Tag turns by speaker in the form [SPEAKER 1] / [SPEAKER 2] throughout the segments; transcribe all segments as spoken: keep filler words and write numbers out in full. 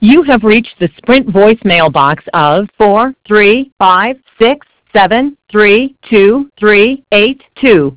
[SPEAKER 1] You have reached the Sprint voicemail box of four three five six seven three two three eight two.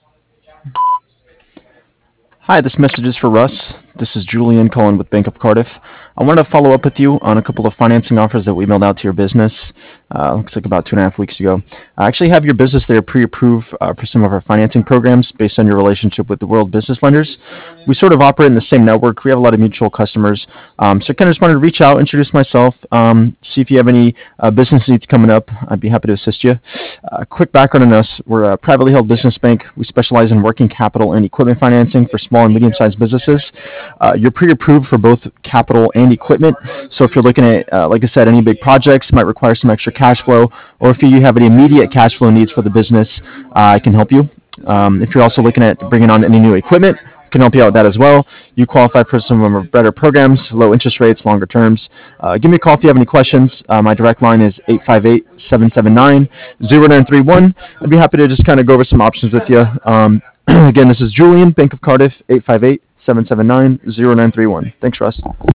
[SPEAKER 2] Hi, this message is for Russ. This is Julian calling with Bank of Cardiff. I wanted to follow up with you on a couple of financing offers that we mailed out to your business. Uh, looks like about two and a half weeks ago. I actually have your business there pre-approved uh, for some of our financing programs based on your relationship with the World Business Lenders. We sort of operate in the same network. We have a lot of mutual customers. Um, so I kind of just wanted to reach out, introduce myself, um, see if you have any uh, business needs coming up. I'd be happy to assist you. Uh, quick background on us. We're a privately held business bank. We specialize in working capital and equipment financing for small and medium-sized businesses. Uh, you're pre-approved for both capital and equipment. So if you're looking at, uh, like I said, any big projects might require some extra cash flow, or if you have any immediate cash flow needs for the business, uh, I can help you. Um, if you're also looking at bringing on any new equipment, I can help you out with that as well. You qualify for some of our better programs, low interest rates, longer terms. Uh, give me a call if you have any questions. Uh, my direct line is eight five eight, seven seven nine, zero nine three one. I'd be happy to just kind of go over some options with you. Um, again, this is Julian, Bank of Cardiff, eight five eight, seven seven nine, zero nine three one. Thanks, Russ.